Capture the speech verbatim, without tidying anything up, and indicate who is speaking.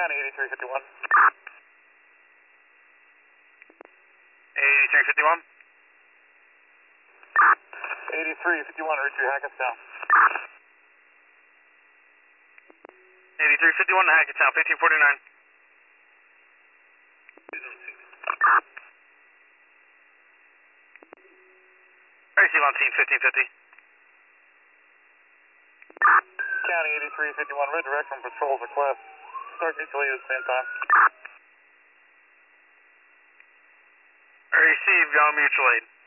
Speaker 1: County eighty-three fifty-one.
Speaker 2: eighty-three fifty-one.
Speaker 1: eighty-three fifty-one, reach you Hackettstown.
Speaker 2: eighty-three fifty-one to Hackettstown, fifteen forty-nine. Receive on scene, fifteen fifty.
Speaker 1: County eighty-three fifty-one, redirect from patrol's request. Start mutual aid at the same time.
Speaker 2: Receive, go mutual aid.